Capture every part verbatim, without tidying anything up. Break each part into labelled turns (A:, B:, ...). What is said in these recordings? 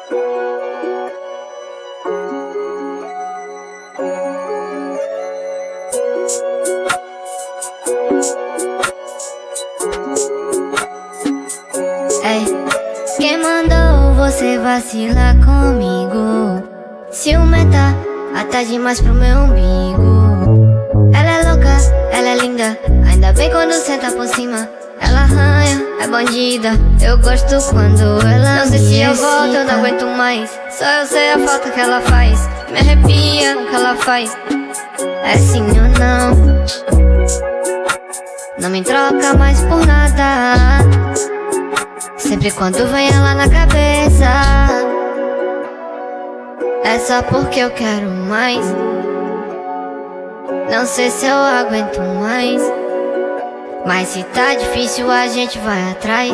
A: Ei, quem mandou você vacilar comigo? Ciumenta, até demais pro meu umbigo. Ela é louca, ela é linda, ainda bem quando senta por cima. Ela arranha, é bandida, eu gosto quando ela Não sei se eu volto, eu não aguento mais. Só eu sei a falta que ela faz. Me arrepia o que ela faz. É sim ou não? Não me troca mais por nada. Sempre quando vem ela na cabeça, é só porque eu quero mais. Não sei se eu aguento mais, mas se tá difícil a gente vai atrás.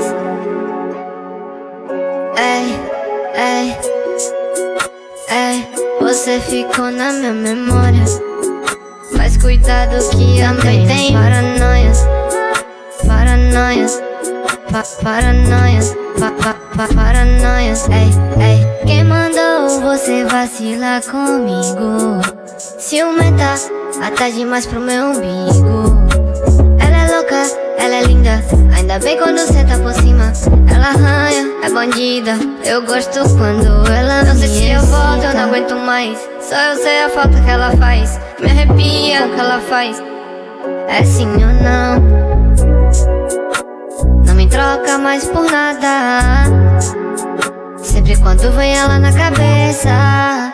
A: Ei, ei, ei, você ficou na minha memória. Mas cuidado que também tem paranoias, paranoias, pa paranoias, pa pa pa paranoias. Ei, ei, quem mandou você vacilar comigo? Ciumenta, até demais pro meu umbigo. Ela é louca, ela é linda, ainda bem quando senta por cima. Ela arranha, é bandida, eu gosto quando ela Não sei se eu volto, eu não aguento mais. Só eu sei a falta que ela faz. Me arrepia o que ela faz. É sim ou não? Não me troca mais por nada. Sempre quando vem ela na cabeça,